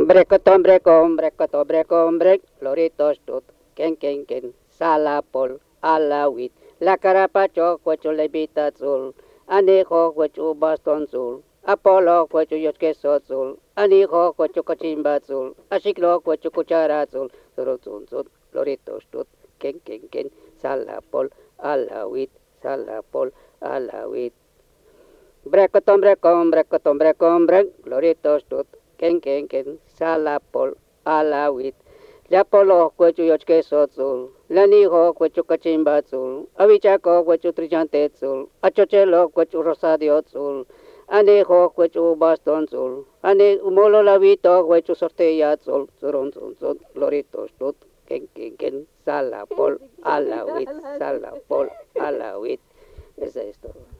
Brecotom, brecom, brecotom, brecom, brec, loritos tut, ken, salapol, alawit, la carapacho, cuecho levita azul, anijo, cuecho baston azul, apolo, cuecho yosqueso azul, anijo, cuecho cachimba azul, ashiklo, cuecho cuchara azul, zuruzun, loritos tut, ken, salapol, alawit, salapol, alawit. Brecotom, brecom, brec, loritos tut, ken, salapol, alawit. Lapolo, cuecho yochqueso azul, lanijo, cuecho cachimba azul, avichaco, cuecho trillante azul, achochelo, cuecho rosadio azul, anejo, cuecho bastón azul, molo lavito, cuecho sortilla azul, zurun, loritos, tut, ken, salapol, alawit, salapol, alawit. Es esto.